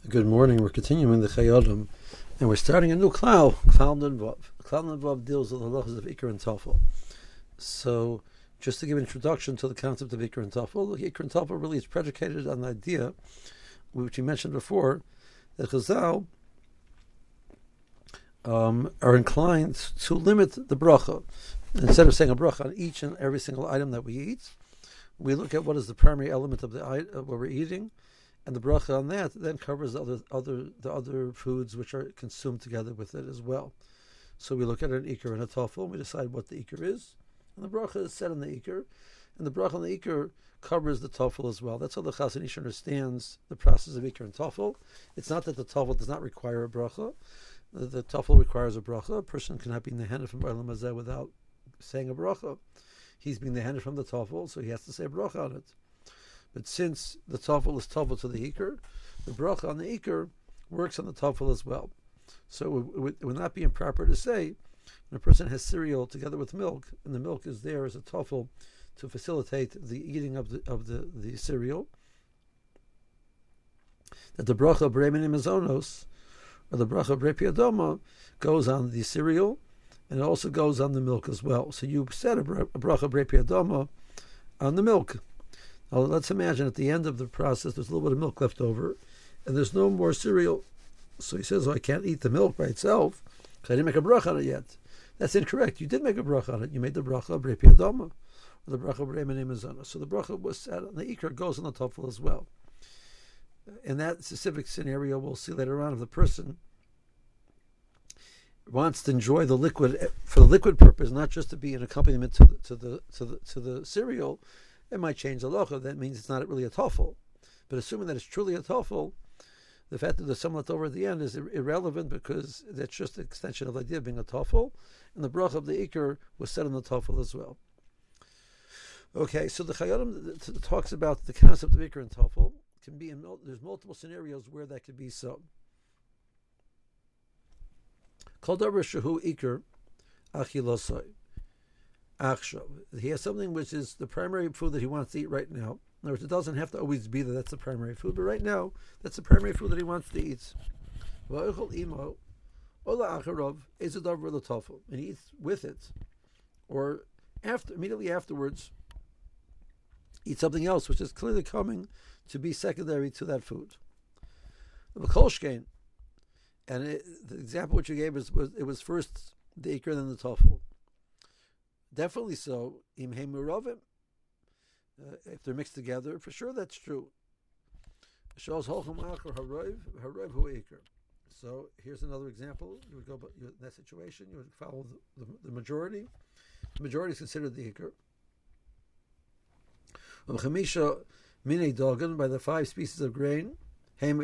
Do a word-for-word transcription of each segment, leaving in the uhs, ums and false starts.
Good morning. We're continuing the Chayodim, and we're starting a new klal, klal Nunvav. Klal Nunvav deals with the halachas of Iker and Tafel. So, just to give an introduction to the concept of Iker and Tafel, Iker and Tafel really is predicated on the idea, which we mentioned before, that Chazal um, are inclined to limit the bracha. Instead of saying a bracha on each and every single item that we eat, we look at what is the primary element of the of what we're eating, and the bracha on that then covers the other, other the other foods which are consumed together with it as well. So we look at an ikar and a tafel, and we decide what the ikar is, and the bracha is set on the ikar, and the bracha on the ikar covers the tafel as well. That's how the Chazon Ish understands the process of ikar and tafel. It's not that the tafel does not require a bracha. The, the tafel requires a bracha. A person cannot be nehened from Olam Hazeh without saying a bracha. He's being nehened from the tafel, so he has to say a bracha on it. But since the tafel is tafel to the ikar, the bracha on the ikar works on the tafel as well. So it would, it would not be improper to say when a person has cereal together with milk, and the milk is there as a tafel to facilitate the eating of the of the, the cereal, that the bracha b'reimini mazonos, or the bracha b'repi adoma, goes on the cereal, and it also goes on the milk as well. So you said a bracha b'repi adoma on the milk. Now let's imagine at the end of the process there's a little bit of milk left over, and there's no more cereal. So he says, oh, I can't eat the milk by itself because I didn't make a bracha on it yet. That's incorrect. You did make a bracha on it. You made the bracha b'repi adoma, or the bracha b'reimini mazonos. So the bracha was set on the ikar, goes on the tafel as well. In that specific scenario, we'll see later on, if the person wants to enjoy the liquid for the liquid purpose, not just to be an accompaniment to the to the to the, to the cereal, it might change the halacha. That means it's not really a tafel. But assuming that it's truly a tafel, the fact that there's some left over at the end is ir- irrelevant, because that's just an extension of the idea of being a tafel, and the bracha of the ikar was set on the tafel as well. Okay, so the Chayodim t- talks about the concept of ikar and tafel. Can be in, there's multiple scenarios where that could be so. Kol davar shehu ikar achilosai. He has something which is the primary food that he wants to eat right now. In other words, it doesn't have to always be that that's the primary food, but right now, that's the primary food that he wants to eat. And he eats with it, or after, immediately afterwards, eat something else which is clearly coming to be secondary to that food. And it, the example which you gave was, was it was first the ikar, then the tafel. Definitely so. Im heimuravim, uh, if they're mixed together, for sure that's true. So here's another example. You would go in that situation. You would follow the, the, the majority. The majority is considered the ikar. By the five species of grain, and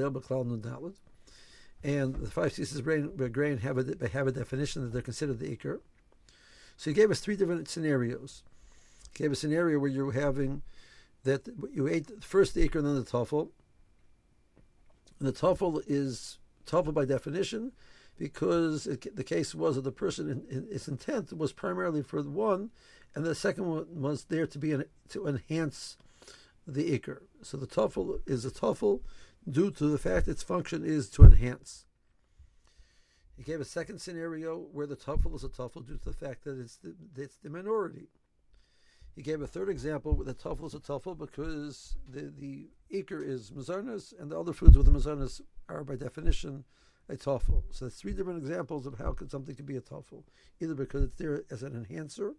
the five species of grain, grain have a have a definition that they're considered the ikar. So he gave us three different scenarios. He gave a scenario where you're having that you ate first the ikar and then the tafel. And the tafel is tafel by definition, because it, the case was that the person, in, in, its intent was primarily for the one, and the second one was there to be an, to enhance the ikar. So the tafel is a tafel due to the fact its function is to enhance. He gave a second scenario where the tafel is a tafel due to the fact that it's the, it's the minority. He gave a third example where the tafel is a tafel because the, the ikar is mazonos, and the other foods with the mazonos are by definition a tafel. So there's three different examples of how could something could be a tafel. Either because it's there as an enhancer,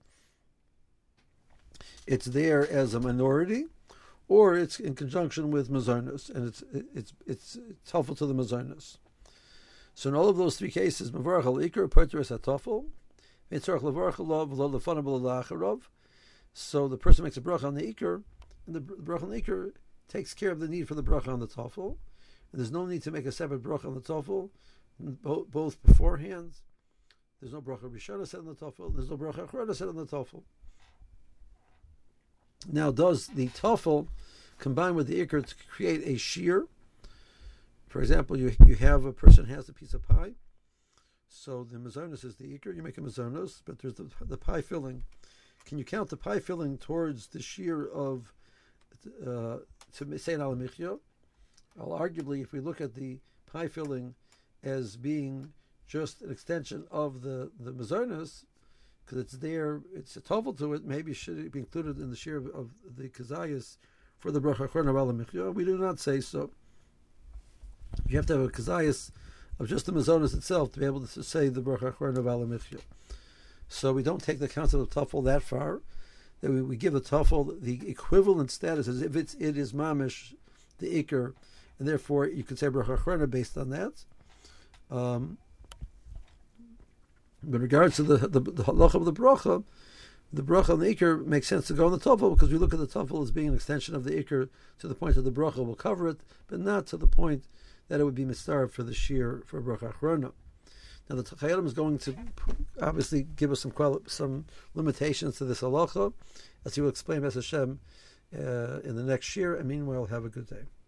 it's there as a minority, or it's in conjunction with mazonos, and it's it's it's, it's tafel to the mazonos. So in all of those three cases, mevarach al ikar poiter es hatafel, mitzarach levarach alav v'lo lefanab la'acharav. So the person makes a bracha on the ikar, and the bracha on the ikar takes care of the need for the bracha on the tafel. And there's no need to make a separate bracha on the tafel, both, both beforehand. There's no bracha rishona said on the tafel. There's no bracha achrona said on the tafel. Now, does the tafel combine with the ikar to create a shear? For example, you you have a person has a piece of pie, so the mazonos is the ikar. You make a mazonos, but there's the, the pie filling. Can you count the pie filling towards the shear of uh, to say an alamichya? Well, arguably, if we look at the pie filling as being just an extension of the the mazonos, because it's there, it's a tovel to it, maybe should be included in the share of, of the kazayas for the bracha achron avala michya. We do not say so. You have to have a kazayas of just the mazonos itself to be able to say the bracha achron avala michya. So we don't take the concept of tafel that far. That we, we give the tafel the equivalent status as if it's it is mamish, the ikr, and therefore you could say bracha achrona based on that. Um, in regards to the the, the halacha of the bracha, the bracha and the ikr makes sense to go on the tafel because we look at the tafel as being an extension of the ikr to the point that the bracha will cover it, but not to the point that it would be mistarved for the shear for bracha achrona. Now the Chayyim is going to obviously give us some quali- some limitations to this halacha, as he will explain B'ez Hashem uh, in the next year. And meanwhile, have a good day.